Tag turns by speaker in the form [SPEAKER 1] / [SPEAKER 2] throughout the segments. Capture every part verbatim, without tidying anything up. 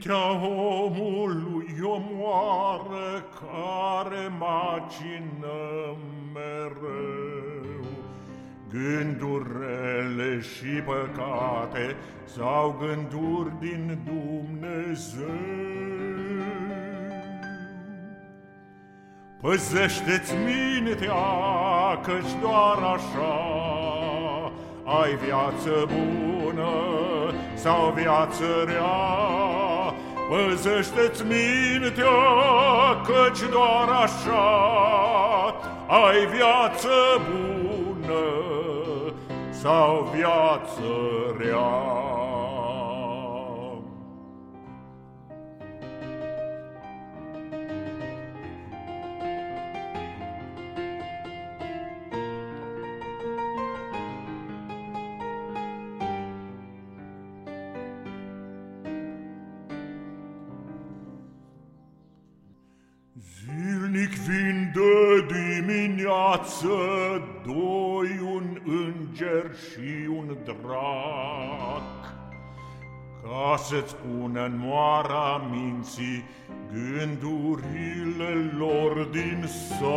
[SPEAKER 1] Mintea omului omoară care macină mereu gânduri rele și păcate sau gânduri din Dumnezeu. Păzește-ți mintea, căci doar așa ai viață bună sau viață rea. Păzește-ți mintea, căci doar așa ai viață bună sau viață rea. Zilnic vin de dimineață doi, un înger și un drac, ca să-ți pună în moara minții gândurile lor din sac.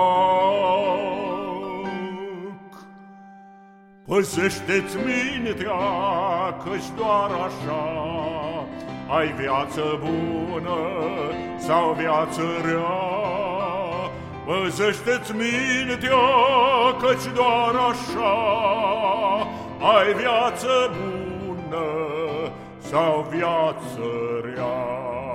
[SPEAKER 1] Păzește-ți mintea, căci doar așa ai viață bună sau viață rea. Păzește-ți mintea, căci doar așa ai viață bună sau viață rea.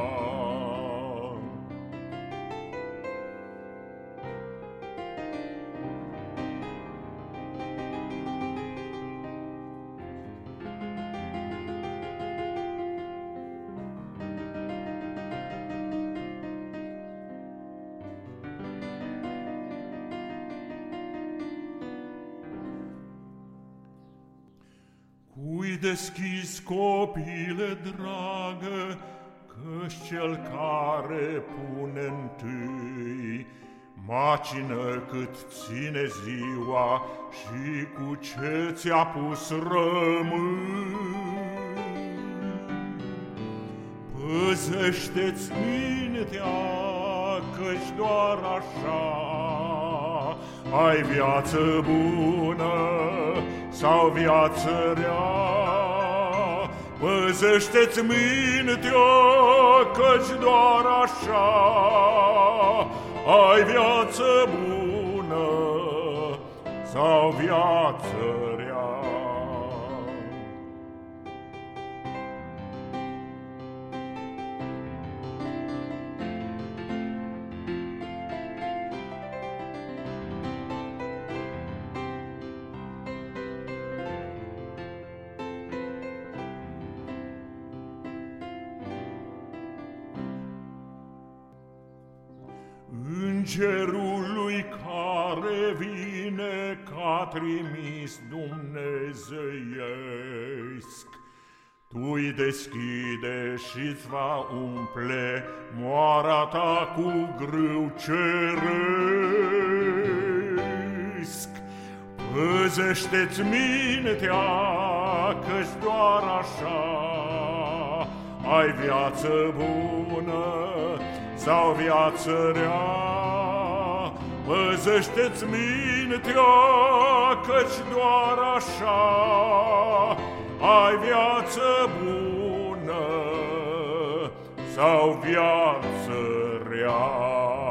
[SPEAKER 1] Cui deschizi, copile dragă, căci cel care pune întâi macină cât ține ziua și cu ce ți-a pus rămâi. Păzește-ți mintea, căci doar așa ai viață bună sau viață rea. Păzește-ți mintea, căci doar așa ai viață bună sau viață rea. Îngerului care vine ca trimis dumnezeiesc, tu-i deschide și-ți va umple moara ta cu grâu ceresc. Păzește-ți mintea, căci doar așa ai viață bună sau viață rea. Păzește-ți mintea, căci doar așa ai viață bună sau viață rea.